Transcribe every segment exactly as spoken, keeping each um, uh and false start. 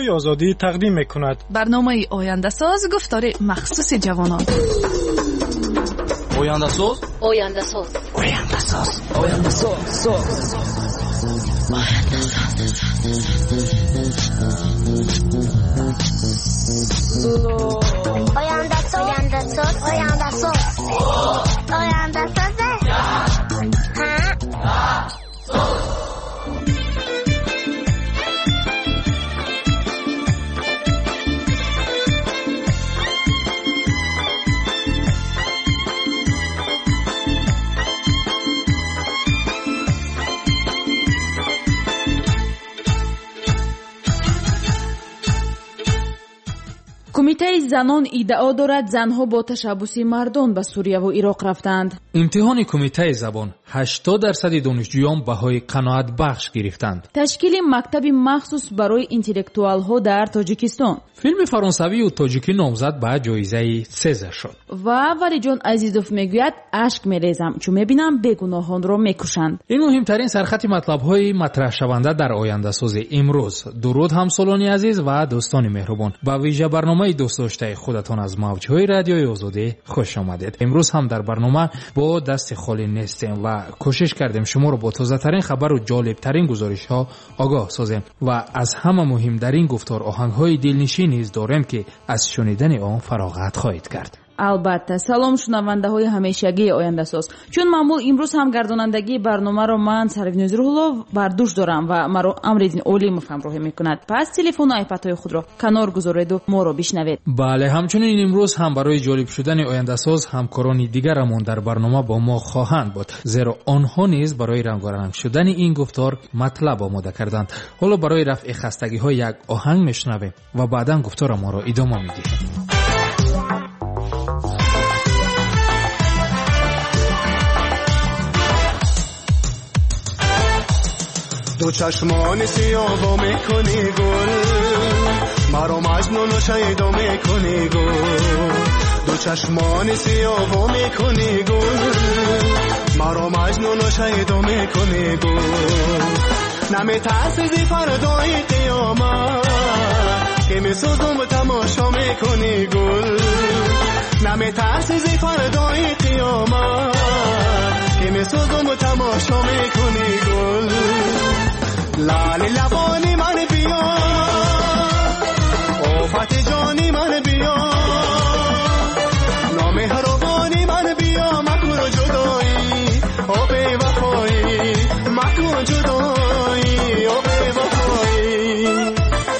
رادیوی آزادی تقدیم میکند. برنامه آینده ساز گفتار مخصوص جوانان. آینده ساز آینده ساز آینده ساز آینده ساز آینده ساز آینده ساز آینده ساز آینده ساز کمیته زنان ادعا دارد زنها با تشبوس مردان به سوریه و عراق رفتند. امتحان کمیته زبان هشتاد درصد دانشجویان بهای قناعت بخش گرفتند. تشکیل مکتب مخصوص برای اینتלקتوال ها در تاجیکستان. فیلم فرانسوی و تاجیکی نامزد به جایزه سزار شد. و ولی جان عزیزوف میگوید اشک میریزم چون میبینم بیگناهان را میکشند. این مهمترین سرخط مطلب های مطرح شونده در آینده ساز امروز. درود همسالانی عزیز و دوستان مهربان. با ویژه برنامه دوست داشته خودتان از موجهای رادیوی آزادی خوش آمدید. امروز هم در برنامه با دست خالی نیستیم و کوشش کردیم شما رو با تازه ترین خبر و جالب ترین گزارش ها آگاه سازیم و از همه مهم در این گفتار آهنگ های دلنشین نیز داریم که از شنیدن آن فراغت خواهید کرد. البته سلام شنونده های همیشگی آینده ساز. چون معمول امروز هم گردانندگی برنامه رو من سروینوز روح‌الله بر دوش دارم و مرا امرالدین اولیموف همراهی میکند. پس تلفن و آیپد های خود را کنار گذارید و ما را بشنوید. بله، همچنین امروز هم برای جالب شدن آینده ساز همکاران دیگرمون در برنامه با ما خواهند بود، زیرا آنها نیز برای رنگارنگ شدن این گفتار مطلب آماده کردند. حالا برای رفع خستگی ها یک آهنگ میشنویم و بعداً گفتار ما را ادامه میدیم. دو چشمان سیاه و میکنی گل، مرا مجنون و شیدا میکنی گل. دو چشمان سیاه و میکنی گل، مرا مجنون و شیدا میکنی گل. نمیترسی فردای قیامت که میسوزم و تماشا میکنی گل. نمیترسی فردای قیامت که میسوزم و تماشا میکنی گل. لالی لبانی من بیا، آفت جانی من بیا، نامهربانی من بیا، مکن جدایی او بی وفایی، مکن جدایی او بی وفایی.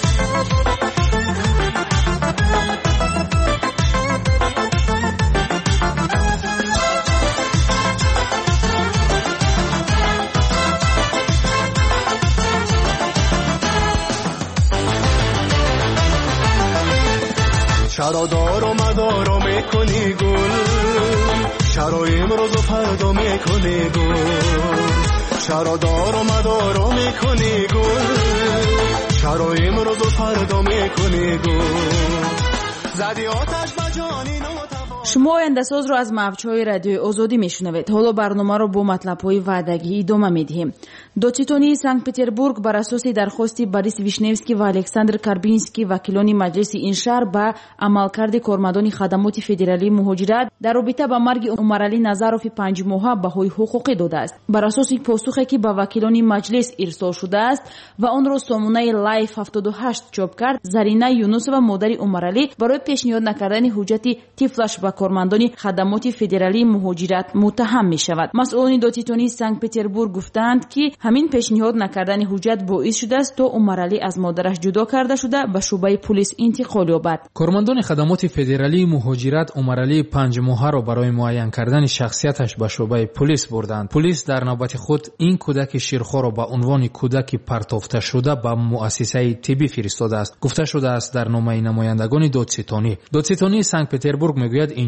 چرا دار و مدار و میکنی گل، چرا امروز و فردا میکنی گل. چرا دار و مدار و میکنی گل، چرا امروز و فردا میکنی گل. زدی آتش به جانی نوتوان. شما آینده ساز رو از موجهای رادیوی آزادی میشنوید. حالا برنامه رو با مطلب‌های وعدگی ادامه میدیم. دوچیتونی سنت پتربورگ بر اساس درخواست بوریس ویشنیوسکی و الکساندر کاربینسکی وکیلان مجلس این شهر به عملکرد کارمندان خدمات فدرالی مهاجرت در رابطه با مرگ عمرعلی نظروف پنج ماهه بهای حقوقی داده است. بر اساس پاسخی که به وکیلان مجلس ارسال شده است و آن را سامانه لایف هفتاد و هشت چاپ کرد، زرینه یونوسова مادر عمرعلی برای پیشنهاد نکردن حجت طفلش به کارمندان خدمات فدرالی مهاجرت متهم می شود. مسئولان دوچیتونی سنت پتربورگ گفتند که همین پیشنهاد نکردن حجت باعث شده است تا عمرعلی از مادرش جدا کرده شده به شعبه پلیس انتقال یابد. کارمندان خدمات فدرالی مهاجرت عمرعلی پنج ماهه را برای معین کردن شخصیتش به شعبه پلیس بردند. پلیس در نوبت خود این کودک شیرخوار را به عنوان کودک پرتافته شده به مؤسسه طبی فرستاده است. گفته شده است در نامه نمایندگان دادستانی. دادستانی سنت پتربورگ میگوید این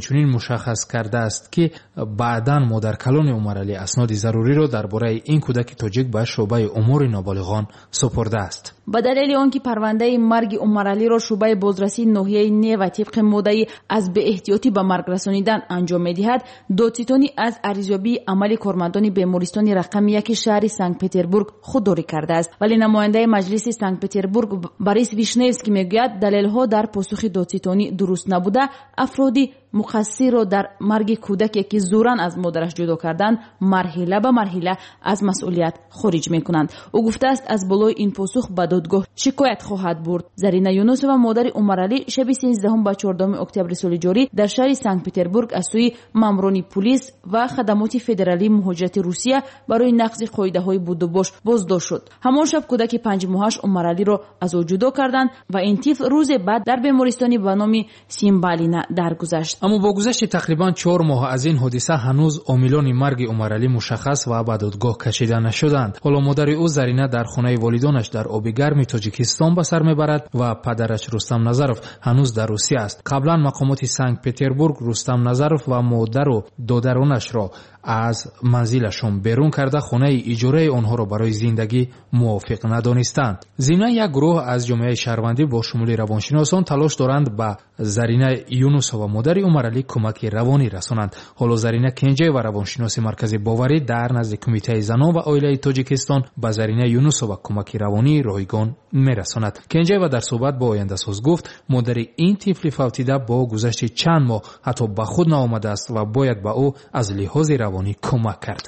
инчунин мушаххас кардааст ки баъдан модаркалони Умаралӣ асноди заруриро дар бораи ин кӯдаки тоҷик ба шуъбаи умури ноболиғон супурдааст. ба далели он ки парвандаи марги Умаралиро шуъбаи бозрасии ноҳияи Нева тибқи моддаи аз беэҳтиётӣ ба марг расонидан анҷом медиҳад, додситонӣ аз арзёбии амали кормандони бемористони рақами яки шаҳри Санкт-Петербург худдорӣ кардааст. вале намояндаи маҷлиси Санкт-Петербург Борис Вишневский мегӯяд, далелҳо дар посухи додситонӣ дуруст набуда, афроди муқассирро дар марги кӯдаке ки зӯран аз модараш ҷудо карданд марҳила ба марҳила аз масъулият хориҷ мекунанд. ӯ гуфтааст, аз болои ин посух ба додгоҳ шикоят хоҳад бурд. Зарина Юнусова, модари Умаралӣ, шаби сенздаҳум ба чордуҳуми октябри соли ҷорӣ дар шаҳри Санкт-Петербург аз сӯи маъмурони пулис ва хадамоти федералии муҳоҷирати Русия барои нақзи қоидаҳои будубош боздошт шуд. ҳамон шаб кӯдаки панҷумоҳаш Умаралиро аз ӯ ҷудо карданд ва ин тифл рӯзе баъд дар бемористони ба номи Симбалина даргузашт. аммо бо гузашти тақрибан чор моҳ аз ин ҳодиса ҳанӯз омилони марги Умаралӣ мушаххас ва ба додгоҳ кашида нашуданд. ҳоло модари ӯ Зарина дар хонаи волидонаш дар оби гарми Тоҷикистон ба сар мебарад ва падараш Рустам Назаров ҳанӯз дар Русия аст. қаблан мақомоти Санкт-Петербург Рустам Назаров ва модару додаронашро аз манзилашон берун карда хонаи иҷораи онҳоро барои зиндагӣ мувофиқ надонистанд. зимнан як гурӯҳ аз ҷомеаи шаҳрвандӣ бо шумули равоншиносон талош доранд ба Зарина Юнусова, модари Умаралӣ, кӯмаки равонӣ расонанд. ҳоло Зарина Кенҷаева, равоншиноси маркази боварӣ дар назди Кумитаи занон ва оилаи Тоҷикистон, ба Зарина Юнусова кӯмаки равонӣ ройгон мерасонад. Кенҷаева дар суҳбат бо Ояндасоз гуфт, модари ин тифли фавтида бо гузашти чанд моҳ ҳатто ба худ наомадааст ва бояд ба ӯ аз лиҳози равонӣ кӯмак кард.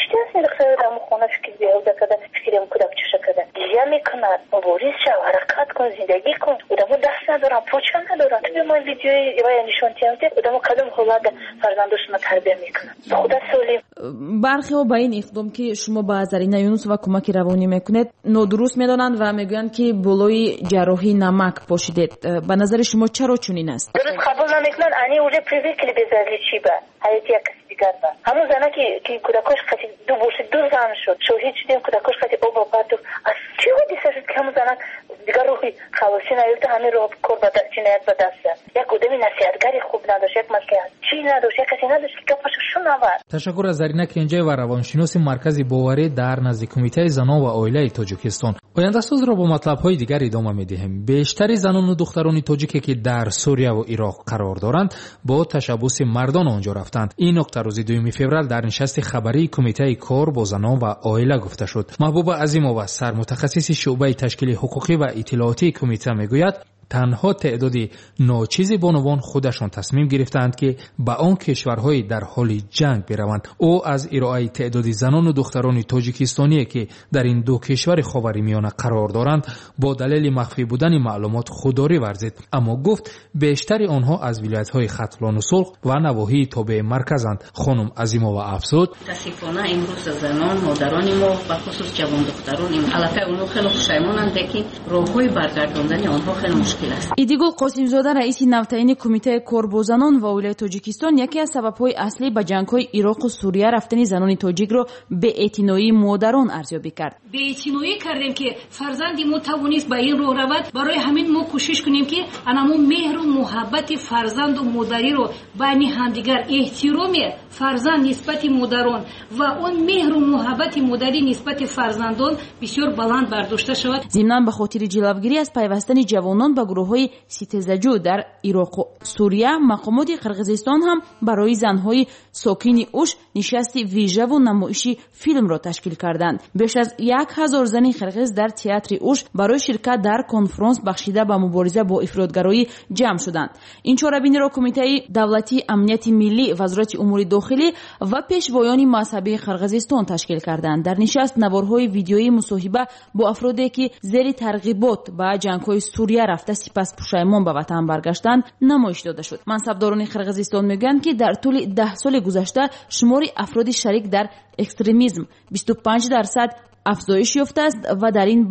فکرم کدام چه شکده دیگه میکنند مبارز شو حرکت کن زندگی کن ادامو دست ندارم پوچه ندارم تو به من ویدیوی و نشون تیمته ادامو کدام حالت فرزندشون تربیه میکنن خدا سولیم. برخی ها با این اقدام که شما با زرینه یونس و کمک روانی میکنید نادرست میدانند و میگویند که بلوی جراحی نمک پاشیدید. به نظر شما چرا چنین است؟ درست قبول نمیکنن. انی اوجه پریوی کلی بزرگی چی با حیاتی یک کسی دیگر با همون زنه که که کودکاش خطی دو بورسی دو زن شد شوهی چیدیم کودکاش خطی بابا بردو از چی ها دیسه شد که همون زنه دیگر روحی خواهشی نیفته همین رو کار با جنایت به دست یک کدومی نصیحتگری خوب نداشت یک مسکه چی نداشت یک کسی نداشت که پاشو شو نورد. تشکر از زرینه کنجه و روانشناس مرکز باوری در نزد کمیته زنان و عائله تاجیکستان. آینده ساز را با مطلب‌های دیگر ادامه می‌دهیم. بیشتر زنان و دختران تاجیکی که در سوریه و عراق قرار دارند با تشبث مردان آنجا رفتند. این نکته روز دوم فوریه در نشست خبری کمیته کار با زنان و عائله گفته شد. محبوب عظیمова سرمتخصص شعبه تشکیل حقوقی و اطلاعاتی کمیته میگوید تنها تعدادی ناچیز بانوان خودشان تصمیم گرفتند که به آن کشورهای در حال جنگ بروند. او از ارائه تعدادی زنان و دختران تاجیکستانی که در این دو کشور خاورمیانه قرار دارند با دلیل مخفی بودن معلومات خودداری ورزید، اما گفت بیشتر آنها از ولایت‌های ختلان و سلخ و نواحی تابع مرکزند. خانم عظیمова افزود: متاسفانه امروز زنان مادران ما و خصوص جوان دختران این البته اونها خیلی پشیمانند که راههای برگرداندن آنها خیلی مشکل. идигул қосимзода раиси навтаини кумитаи кор бо занон ва оилаи Тоҷикистон яке аз сабабҳои аслӣ ба ҷангҳои Ироқу Сурия рафтани занони тоҷикро беэътиноии модарон арзёбӣ кард. беэътиноӣ кардем ки фарзанди мо тавонист ба ин роҳ равад. барои ҳамин мо кӯшиш кунем ки анамо меҳру муҳаббати фарзанду модариро байни ҳамдигар, эҳтироми фарзанд нисбати модарон ва он меҳру муҳаббати модарӣ нисбати фарзандон бисёр баланд бардошта шавад. зимнан ба хотири ҷилавгирӣ аз пайвастани ҷавонон ба гурӯҳҳои ситезаҷӯ дар Ироқу Сурия, мақомоти Қирғизистон ҳам барои занҳои сокини уш нишасти вижаву намоиши филмро ташкил карданд. беш аз як ҳазор зани қирғиз дар театри уш барои ширкат дар конфронс бахшида ба мубориза бо ифротгароӣ ҷамъ шуданд. ин чорабиниро кумитаи давлатии амнияти миллӣ, вазорати умури дохилӣ ва пешвоёни мазҳабии Қирғизистон ташкил карданд. дар нишаст наворҳои видеои мусоҳиба бо афроде ки зери тарғибот ба ҷангҳои Сурия рафта сипас пушаймон ба ватан баргаштанд намоиш дода шуд. мансабдорони Қирғизистон мегӯянд ки дар тӯли даҳ соли гузашта шумори афроди шарик дар экстремизм бисту панҷ дарсад афзоиш ёфтааст ва дар ин байн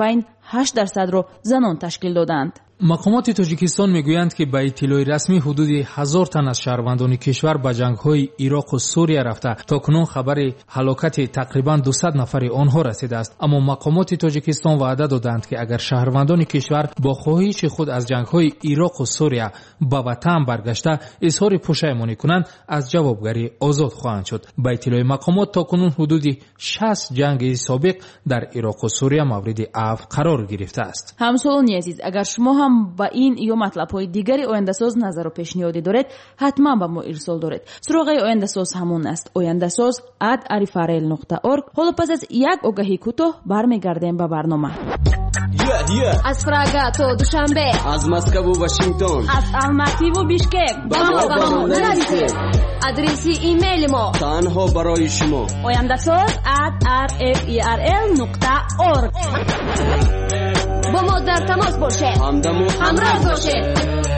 هشت درصد را زنان تشکیل دادند. مقامات تاجیکستان میگویند که به اطلاع رسمی حدود هزار تن از شهروندان کشور به جنگ‌های عراق و سوریه رفته. تاکنون خبر هلاکت تقریباً دویست نفر آنها رسیده است. اما مقامات تاجیکستان وعده دادند که اگر شهروندان کشور با خواهش خود از جنگ‌های عراق و سوریه به وطن برگشته اظهار پشیمانی کنند، از جوابگری آزاد خواهند شد. به اطلاع مقامات تاکنون حدود شصت جنگ سابق در عراق و سوریه مورد عفو قرار گرفته است. همسالان عزیز، اگر شما هم با این یا مطلب‌های دیگری آینده‌ساز نظر و پیشنهادی دارید، حتما به ما ارسال دارید. سراغ آینده‌ساز همون است: آینده‌ساز ات arifarel نقطه org. حالا پس از یک آگهی کوتاه برمیگردیم به برنامه. از پراگ تا دوشنبه، از مسکو و واشنگتن، از الماتی و بیشکک با ما با ما نرسید. آدرسی ایمیل ما تنها برای شما: آینده‌ساز ات arifarel نقطه org. با ما در تماس باشه، همراه باشه.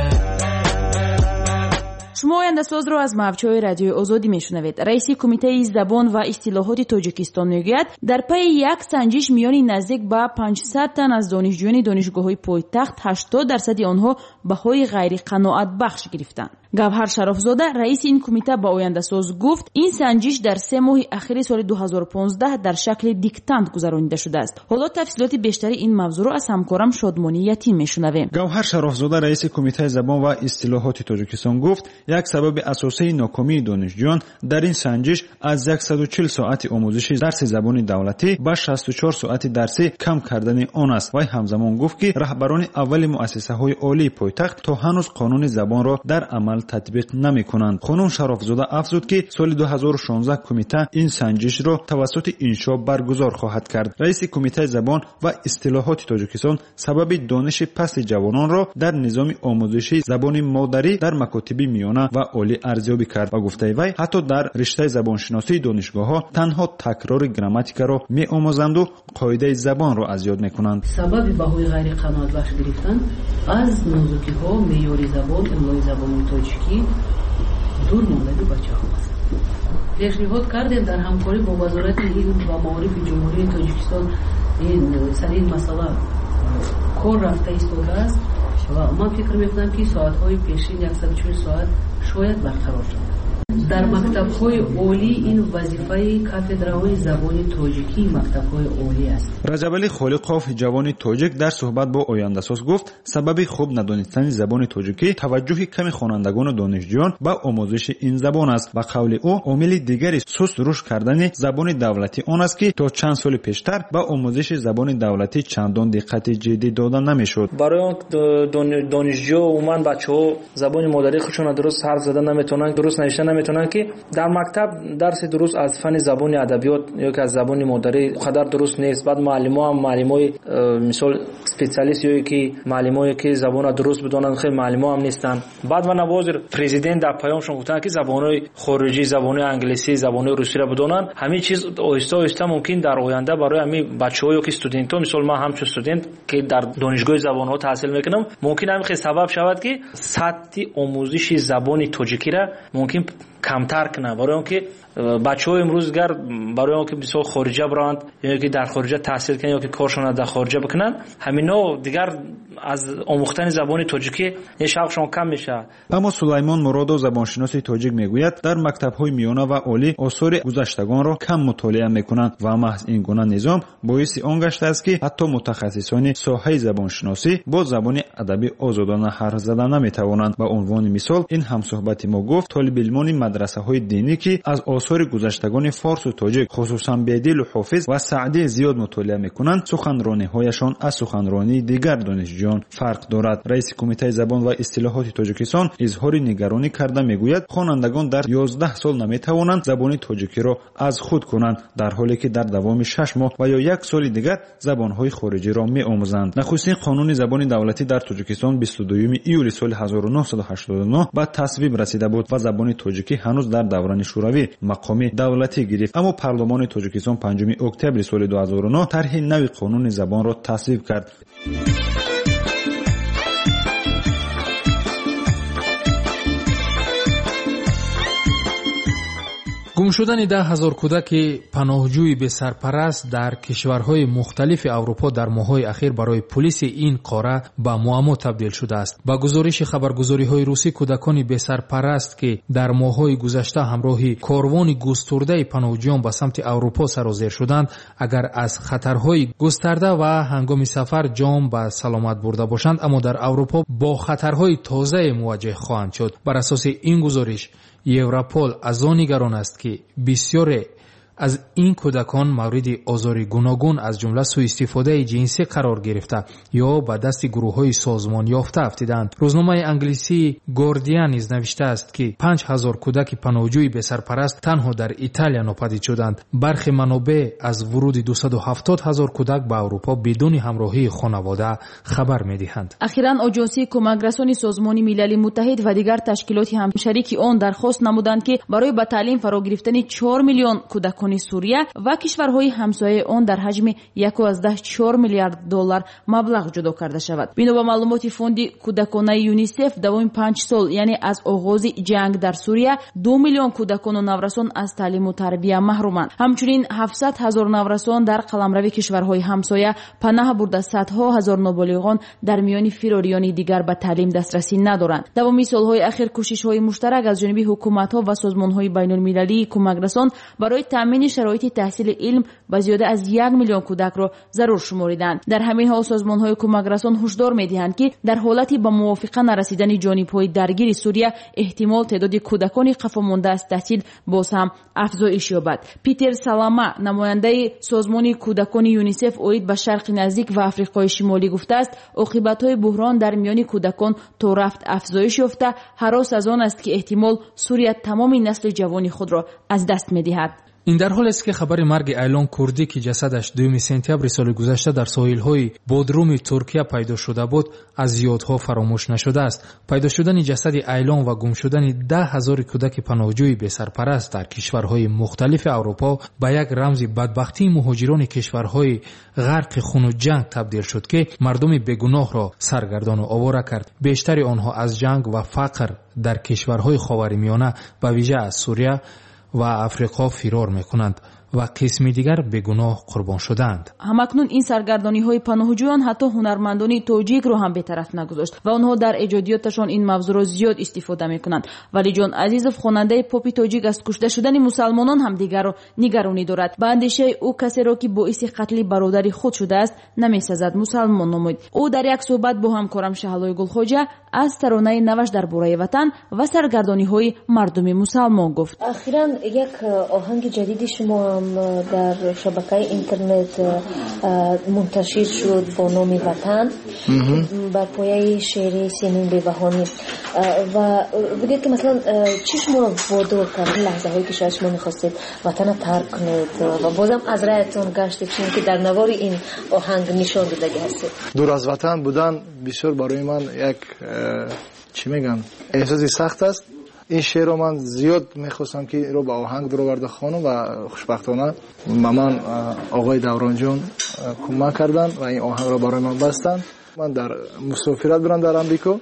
شما آینده‌ساز را از موج‌های رادیوی آزادی میشنوید. رئیس کمیته زبان و اصطلاحات تاجیکستان میگوید در پی یک سنجش میانی نزدیک به پانصد تن از دانشجویان دانشگاه‌های پایتخت هشتاد درصد آنها بهای غیر قناعت بخش گرفتند. گوهر شرافزاده رئیس این کمیته با آینده‌ساز گفت این سنجش در سه ماه اخیر سال دو هزار و پانزده در شکل دیکتانت گذرانیده شده است. حالا تفصیلات بیشتری این موضوع را از همکارم شادمانی یتیم میشنویم. گوهر شرافزاده رئیس کمیته زبان و اصطلاحات تاجیکستان گفت یک سبب اساسی ناکامی دانشجویان در این سنجش از صد و چهل ساعت آموزش درس زبان دولتی به شصت و چهار ساعت درسی کم کردن آن است. و همزمان گفت که رهبران اول مؤسسه‌های عالی پایتخت تا هنوز قانون زبان را در عمل تطبیق نمی‌کنند. خانم شرافزاده افزود که سال دو هزار و شانزده کمیته این سنجش را توسط انشا برگزار خواهد کرد. رئیس کمیته زبان و اصطلاحات تاجیکستان سبب دانش پست جوانان را در نظام آموزشی زبان مادری در مکاتب میانه و عالی ارزیابی کرد و گفته وی حتی در رشته زبانشناسی دانشگاه‌ها تنها تکرار گراماتیک را می‌آموزند و قاعده زبان را از یاد می‌کنند. سبب بهای غیر قناعت بخش گرفتن از نازکی‌ها معیار زبان املای زبان تاجیکی دور مانده بچه‌ها است. پیشنهاد کردیم در همکاری با وزارت علم و معارف جمهوری تاجیکستان این سر این مسئله کار رفته ایستاده است و من فکر می‌کنم که ساعت‌های پیشین صد و چهل ساعت شاید برقرار شود. در مکتب‌های عالی این وظیفه کاتدرای زبان تاجیکی مکتب‌های عالی است. رجب علی خالقوف جوان تاجیک در صحبت با آینده‌ساز گفت سبب خوب ندانستن زبان تاجیکی توجه کم خوانندگان و دانشجویان به آموزش این زبان است و قول او عامل دیگری سست رشد کردن زبان دولتی آن است که تا چند سال پیشتر به آموزش زبان دولتی چندان دقت جدی داده نمی‌شد. برای دانشجو و من بچه‌ها زبان مادری خودشون درست حرف زدن نمی‌تونن، درست نوشتن نمی‌تونن که در مکتب درس درست از فن زبان ادبیات یا که از زبان مادری خدر درست نیست. بعد معلم‌ها هم معلمای مثال اسپیشالیست یا که معلمایی که زبان درست بدونن خیلی معلم‌ها هم نیستن. بعد و نوازر پرزیدنت در پیامشون گفتن که زبان‌های خارجی، زبان انگلیسی، زبان روسی را بدونن. همین چیز آهسته آهسته ممکن در آینده برای همین بچه‌ها یا که استودنت‌ها مثال من هم چه استودنت که در دانشگاه زبان‌ها تحصیل میکنم ممکن هم خیلی سبب شود که سطح آموزش زبان تاجیکی را ممکن کمتر کنه. برای اینکه بچه‌ها امروزگر برای اینکه بسیار خارجه برند یا که در خارجه تحصیل کنن یا که کارشون در خارجه بکنن همینا دیگر از آموختن زبان تاجیکی شوقشون کم میشه. اما سلیمان مرادو زبانشناس تاجیک میگوید در مکتب‌های میانه و عالی آثار گذشتگان را کم مطالعه میکنند و محض این گونه نظام باعث آن گشته است که حتی متخصصان ساحه زبانشناسی با زبان ادبی آزادانه حرف زدن نمیتوانند. به عنوان مثال این همصحبت ما گفت طالب علمان مدرسه‌های دینی که از آثار گذشتگان فارس و تاجیک خصوصا بیدل و حافظ و سعدی زیاد مطالعه میکنند سخنرانی‌هایشان از سخنرانی دیگر دانشجویان فرق دارد. رئیس کمیته زبان و اصطلاحات تاجیکستان اظهار نگرانی کرده میگوید خوانندگان در یازده سال نمیتوانند زبان تاجیکی را از خود کنند در حالی که در دوام شش ماه و یا یک سال دیگر زبان‌های خارجی را می‌آموزند. نخستین قانون زبان دولتی در تاجیکستان بیست و دوم ایول سال هزار و نهصد و هشتاد و نه به تصویب رسیده بود و زبان تاجیکی هنوز در دوران شوروی مقام دولتی گرفت. اما پارلمان تاجیکستان پنجم اکتبر سال دو هزار و نه طرح نوی قانون زبان را تصویب کرد. گم شدن ده هزار کودک پناهجوی بسرپرست در کشورهای مختلف اروپا در ماه‌های اخیر برای پلیس این قاره به معما تبدیل شده است. با گزارش خبرگزاری‌های روسی، کودکان بسرپرست که در ماه‌های گذشته همراه کاروان گسترده پناهجویان به سمت اروپا سر و زیر شدند، اگر از خطرهای گسترده و هنگام سفر جان به سلامت برده باشند، اما در اروپا با خطرهای تازه مواجه خواهند شد. بر اساس این گزارش، یوروپول از آن نگران است که بسیاری از این کودکان مورد آزار گوناگون از جمله سوء استفاده جنسی قرار گرفته یا به دست گروه‌های سازمان یافته افتادند. روزنامه انگلیسی گاردین نیز نوشته است که پنج هزار کودک پناهجوی بسرپرست تنها در ایتالیا ناپدید شدند. برخی منابع از ورود دویست و هفتاد هزار کودک به اروپا بدون همراهی خانواده خبر می‌دهند. اخیراً آژانسی کمک‌رسانی سازمان ملل متحد و دیگر تشکیلات همشریک آن درخواست نمودند که برای به تعلیم فرا گرفتن چهار میلیون کودکان سوریه و کشورهای همسایه آن در حجم یک و چهار میلیارد دلار مبلغ جدا کرده شود. بنا به معلومات فوند کودکانه یونیسف، دوام پنج سال یعنی از آغاز جنگ در سوریه دو میلیون کودکان و نورسان از تعلیم و تربیت محرومند. همچنین هفتصد هزار نورسان در قلمرو کشورهای همسایه پناه برده، صدها هزار نابالغان در میان فراریان دیگر به تعلیم دسترسی ندارند. دوام سالهای اخیر کوشش‌های مشترک از جانب حکومت‌ها و سازمان‌های بین‌المللی کمک‌رسان برای تامین شرایط تحصیل علم به زیاده از یک میلیون کودک را ضرور شمردند. در همین حال سازمان‌های کمک‌رسان هشدار می‌دهند که در حالتی به موافقه نرسیدن جانب‌های درگیر سوریه احتمال تعداد کودکان قفا مانده از تحصیل باز هم افزایش یابد. پیتر سلاما، نماینده سازمان کودکان یونیسف اوید به شرق نزدیک و آفریقای شمالی گفته است عاقبت‌های بحران در میان کودکان تا رفت افزایش یافته. هراس از آن است که احتمال سوریه تمام نسل جوانی خود را از دست می‌دهد. این در حال است که خبر مرگ ایلان کردی که جسدش دوم سپتامبر سال گذشته در ساحل‌های بودروم ترکیه پیدا شده بود از یادها فراموش نشده است. پیدا شدن جسد ایلان و گم شدن ده هزار کودک پناهجوی بسرپرست در کشورهای مختلف اروپا به یک رمز بدبختی مهاجران کشورهای غرق خون و جنگ تبدیل شد که مردم بیگناه را سرگردان و آواره کرد. بیشتر آنها از جنگ و فقر در کشورهای خاورمیانه به ویژه از سوریه و آفریقا فرار میکنند و قسمی دیگر به گناه قربان شدند. همکنون این سرگردانی های پناهجویان حتی هنرمندان تاجیک رو هم به طرف نگذاشت و آنها در ایجادیاتشان این موضوع را زیاد استفاده میکنند. ولی جان عزیزов خواننده پاپ تاجیک از کشته شدن مسلمانان هم دیگر را نگرانی دارد. به اندیشه او کسی را که باعث قتل برادر خود شده است نمیسازد مسلمان نمود. او در یک صحبت با همکارم شهلای گلخواجه از ترانه نوش درباره وطن و سرگردانی های مردم مسلمان گفت. اخیراً یک آهنگ جدیدی شما در شبکه اینترنت منتشر شد با نام وطن بر پایه شعر سیمین بهبهانی و بگید که مثلا چی شما رو وادار کرد لحظه هایی که شاید شما میخواستید وطن رو ترک کنید و بازم از رایتون گشتید چون که در نوار این آهنگ نشان دادگی هستید؟ دور از وطن بودن بسیار برای من یک چی میگن احساسی سخت است. این شعر رو من زیاد میخواستم که رو به آهنگ درو برده خانم و خوشبختانه به من آقای دوران جون کمک کردن و این آهنگ رو برای من بستن. من در مسافرت برم در امریکا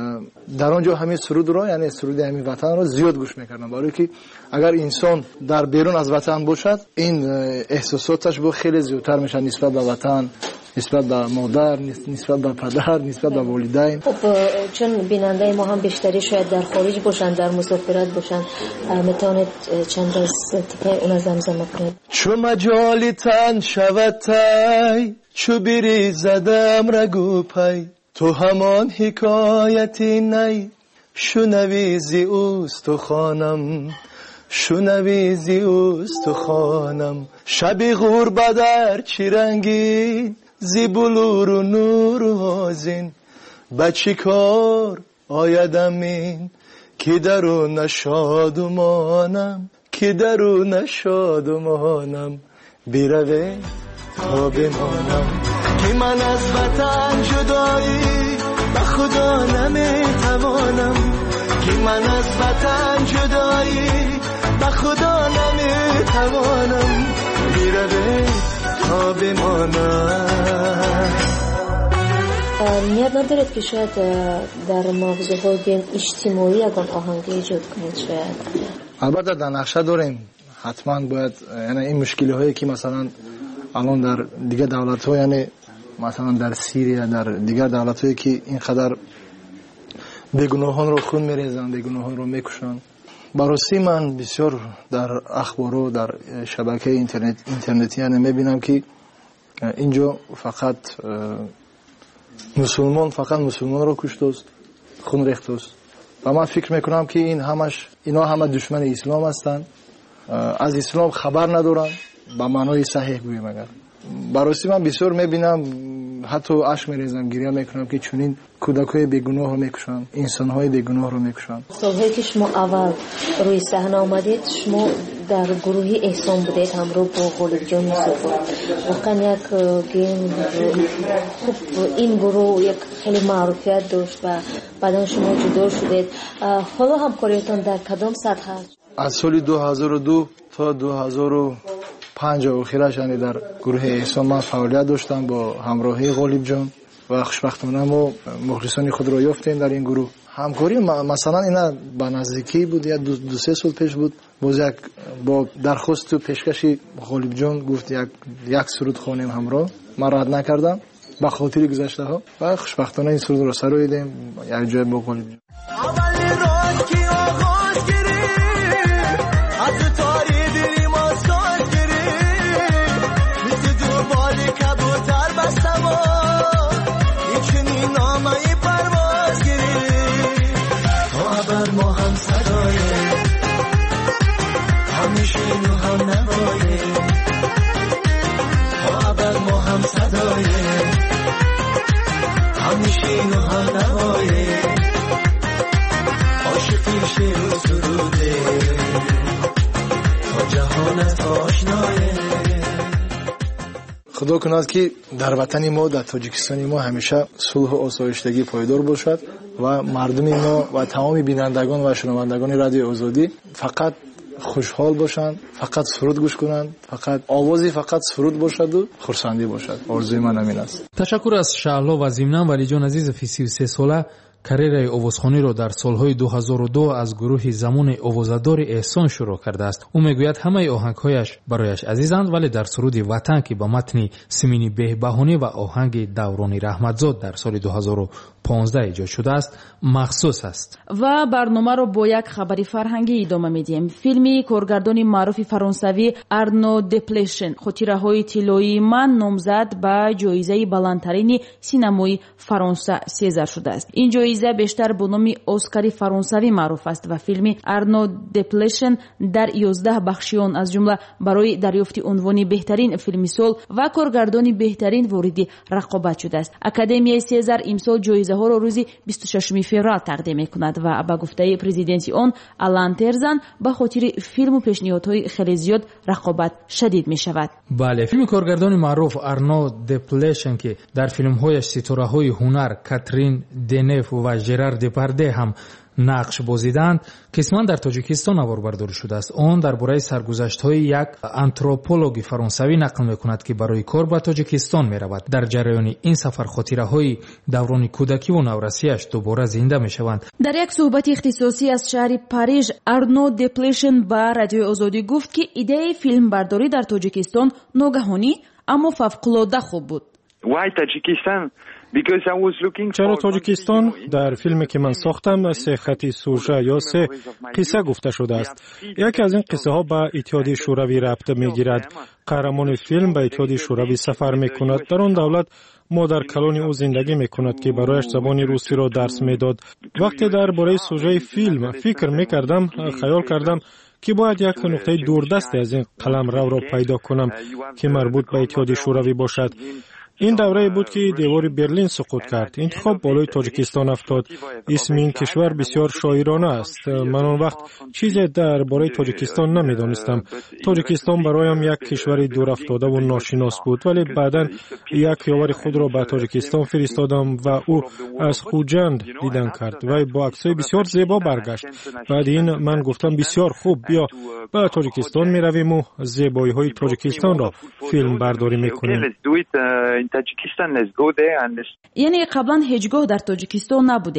در آنجا همین سرود رو یعنی سرود همین وطن رو زیاد گوش میکردم برای که اگر انسان در بیرون از وطن باشد این احساساتش با خیلی زیادتر میشن نسبت به وطن، نسبت به مادر، نسبت به پدر، نسبت به والدین. خب چون بیننده ما هم بیشتری شاید در خارج باشن، در مسافرت باشن، میتونید چند از تیکه اون زمزمه کنید؟ چو مجالی تن شود تای چو بری زدم رگو پی تو همان حکایتی نی شنویزی اوست و خانم شنویزی اوست و خانم شبی غربه در چی رنگین زی بلور و نور و حازین بچی کار آیدم این که درو نشاد و مانم که درو نشاد و مانم بیروه تا بمانم که من از وطن جدایی به خدا نمیتوانم که من از وطن جدایی به خدا نمیتوانم بیروه تا بمانم. نیت ندارد که شاید در موضوع های اجتماعی اگر آهنگ ایجاد کنید؟ شاید البته در نقشه داریم حتما باید یعنی این مشکلی هایی که مثلا الان در دیگر دولت ها یعنی مثلا در سوریه در دیگر دولت هایی که اینقدر بیگناهان رو خون میریزن بیگناهان رو میکشن براستی من بسیار در اخبار و در شبکه اینترنت اینترنتی یعنی میبینم که اینجا فقط مسلمان فقط مسلمان رو کشته است خون ریخته است و من فکر میکنم که این همش اینا همه دشمن اسلام هستند از اسلام خبر ندارن با معنای صحیح گویم اگر براستی من بسیار میبینم حتی اشک میریزم گریه میکنم که چونین کودکای بیگناه رو میکشن انسانهای بیگناه رو میکشن سالهایی که شما اول روی صحنه آمدید شما در گروهی احسان بودید همراه با غالب جان یوسف واقعا یک گیم خوب این گروه یک خیلی معروفیت داشت و بعدا شما جدا شدید حالا همکاریتان در کدام سطح هست؟ از سال دو هزار و دو تا دو هزار و پنج اخیرش یعنی در گروه احسان من فعالیت داشتم با همراهی غالب جان و خوشبختانه ما مخلصان خود را یافتیم در این گروه همکاری مثلا اینا به نزدیکی بود یا دو, دو سه سال پیش بود باز یک با درخواست و پیشکشی غالب جان گفت یک یک سرود خوانیم همراه من رد نکردم به خاطر گذشته ها و خوشبختانه این سرود را سراییدیم یک جای با غالب جان خدا کند که در وطن ما در تاجیکستان ما همیشه صلح و آسایشتگی پایدار باشد و مردم ما و تمام بینندگان و شنوندگان رادیو آزادی فقط خوشحال باشند فقط سرود گوش کنند فقط آوازی فقط سرود باشد و خرسندی باشد آرزوی من همین است. تشکر از شهلا و ضمناً ولی جان عزیز فی سی و سه ساله карьераи овозхониро дар солҳои дуҳазору ду аз гурӯҳи замони овозадори эҳсон шурӯъ кардааст. ӯ мегӯяд ҳамаи оҳангҳояш барояш азизанд, вале дар суруди ватан ки ба матни симини беҳбаҳонӣ ва оҳанги даврони раҳматзод дар соли дуҳазору понздаҳ эҷод шудааст махсус аст. ва барномаро бо як хабари фарҳангӣ идома медиҳем. филми коргардони маъруфи фаронсавӣ Арно Деплешен хотираҳои тиллоии ман номзад ба ҷоизаи баландтарини синамои Фаронса сезар шудааст. ин ҷоиза бештар бо номи Оскари фаронсавӣ маъруф аст ва филми Арно Деплешен дар ёздаҳ бахшиён аз ҷумла барои дарёфти унвони беҳтарин филми сол ва коргардони беҳтарин вориди рақобат шудааст. Академияи Сезар имсол ҷоизаҳоро рӯзи бисту шашуми феврал тақдим мекунад ва ба гуфтаи президенти он Алан Терзан ба хотири филму пешниҳодҳои хеле зиёд рақобат шадид мешавад. бале, филми коргардони маъруф Арно Деплешен ки дар филмҳояш ситораҳои ҳунар Катрин Денев ва Жерар Депарде ҳам нақш бозиданд, қисман дар Тоҷикистон аварбардорӣ шудааст. он дар бораи саргузаштҳои як антропологи фаронсавӣ нақл мекунад ки барои кор ба Тоҷикистон меравад. дар ҷараёни ин сафар хотираҳои даврони кӯдакиву наврасияш дубора зинда мешаванд. дар як суҳбати ихтисосӣ аз шаҳри Париж Арно Деплешен ба радиои Озодӣ гуфт ки идеяи филмбардорӣ дар Тоҷикистон ногаҳонӣ аммо фавқулода хуб буд. Why Tajikistan? Because I was looking چرا تاجیکستان؟ در فیلمی که من ساختم سه خطی سوژه یا سه قصه گفته شده است. یکی از این قصه ها به اتحادیه شوروی ربط میگیرد. قهرمان فیلم به اتحادیه شوروی سفر میکند. در آن دولت مادر کلان او زندگی میکند که برایش زبان روسی را درس میداد. وقتی درباره سوژه فیلم فکر میکردم، خیال کردم که باید یک نقطه دوردستی از این قلمرو را پیدا کنم که مربوط به اتحادیه شوروی باشد. این دوره بود که دیوار برلین سقوط کرد. انتخاب بالای تاجیکستان افتاد. اسم این کشور بسیار شاعرانه است. من آن وقت چیزی درباره تاجیکستان نمیدانستم. تاجیکستان برایم یک کشور دور افتاده و ناشناس بود، ولی بعداً یک یاور خود را به تاجیکستان فرستادم و او از خوجند دیدن کرد و با عکسای بسیار زیبا برگشت. بعد این من گفتم بسیار خوب، بیا به تاجیکستان می رویم و زیبایی های تاجیکستان را فیلم برداری میکنیم. یعنی قبلا هیچگاه در تاجیکستان نبودید؟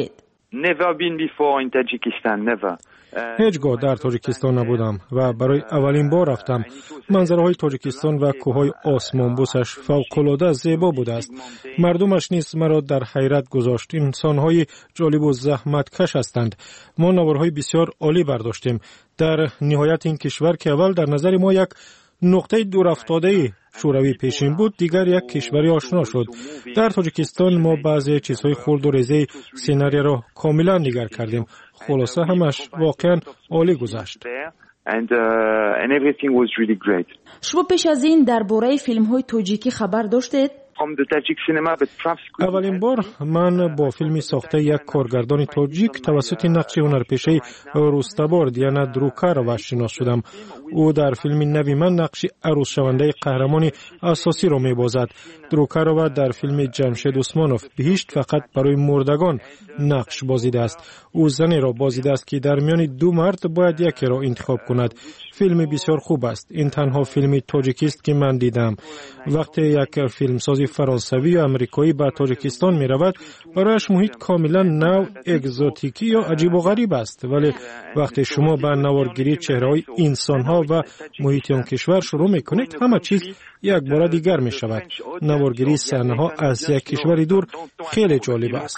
Never been before in Tajikistan, never. هیچگاه در تاجیکستان نبودم و برای اولین بار رفتم. منظره‌های تاجیکستان و کوههای آسمانبوسش فوق‌العاده زیبا بوده است. مردمش نیز مرا در حیرت گذاشت. انسان‌های جالب و زحمتکش هستند. ما نوارهای بسیار عالی برداشتیم. در نهایت این کشور که اول در نظر ما یک نقطه دورافتاده شوروی پیشین بود، دیگر یک کشوری آشنا شد. در تاجیکستان ما بعضی چیزهای خرد و ریزه سیناری را کاملا نگر کردیم. خلاصه همش واقعا عالی گذشت. And, uh, and everything was really great. شما پیش از این درباره فیلم‌های تاجیکی خبر داشتید؟ اولین بار من با فیلمی ساخته یک کارگردان تاجیک توسط نقش هنرپیشه روستابار دیانا دروکارова شناس شدم. او در فیلم نوی من نقش عروس شونده قهرمان اساسی را می‌بازد. دروکارova در فیلم جمشید عثمانوف بهشت فقط برای مردگان نقش بازیده است. او زنی را بازیده است که در میان دو مرد باید یکی را انتخاب کند. فیلم بسیار خوب است. این تنها فیلم تاجیکی است که من دیدم. وقتی یک فیلمساز فرانسوی یا امریکایی به تاجیکستان می رود، برایش محیط کاملا نو، اگزوتیکی یا عجیب و غریب است. ولی وقتی شما به نوارگیری چهره‌های انسان‌ها و محیط آن کشور شروع می کنید، همه چیز یک بار دیگر می شود. نوارگیری صحنه‌ها از یک کشور دور خیلی جالب است.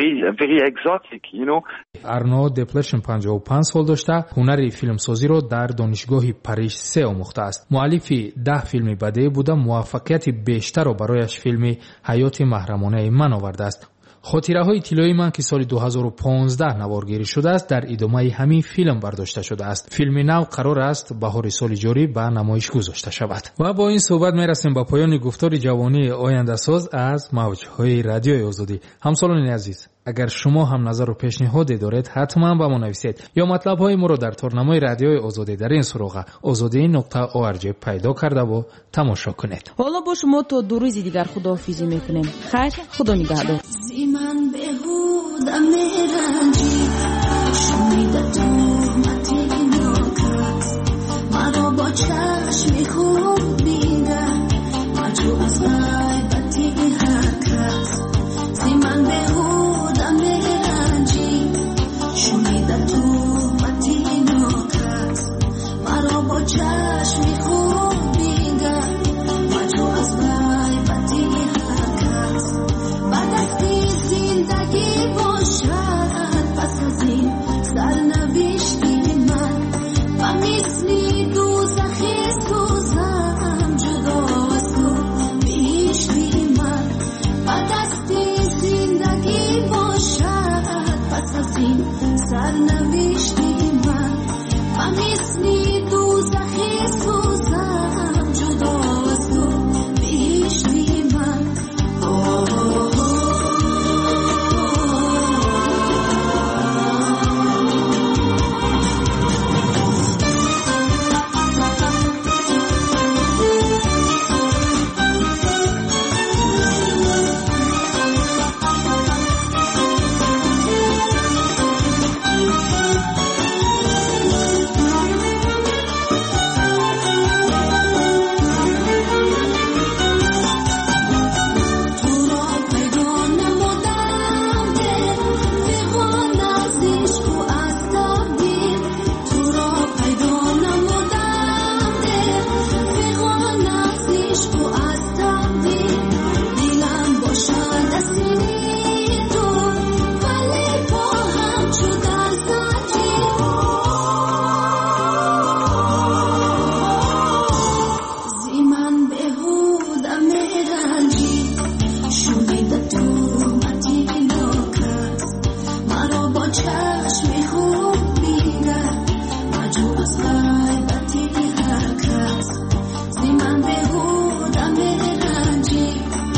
ارنو دپلشن پنجاه و پنج سال داشته، هنر فیلمسازی را در دانشگاه پاریس سه آموخته است. مؤلف ده فیلم بدیعی بوده، موفقیت بیشتر را برایش فیلم حیات محرمانه من آورده است. خاطره‌های طلایی من که سال دو هزار و پانزده نوارگیری شده است در ادامه همین فیلم برداشته شده است. فیلم نو قرار است بهار سال جاری به نمایش گذاشته شود. و با این صحبت میرسیم به پایان گفتار جوانی آینده ساز از موج‌های رادیوی آزادی. همسالان عزیز، اگر شما هم نظر و پیشنهادی دارید حتما با ما نویسید یا مطلب های ما رو در تورنمای رادیوی آزادی در این سراغ آزادی نقطه او ار جی پیدا کرده و تماشا کنید. حالا با شما تا دو روز دیگر خداحافظی میکنیم. خیر، خدا نگهدار. من بهودم رنجی شمیده تو متیناکت مرا با چشمی خوب بیده مجو از غیبتی حرکت زی من بهودم رنجی شمیده تو متیناکت مرا با چشمی خوب بیده مجو از غیبتی حرکت بدستی زندگی باشد پس از این سرنوشتی من و مثلی دوزخی سوزم جدا از تو بهشتی من بدستی زندگی باشد پس از این سرنوشتی من و مثلی دوزخی سوزم جدا از تو بهشتی من.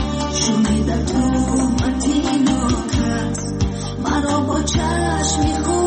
مرا با چشمی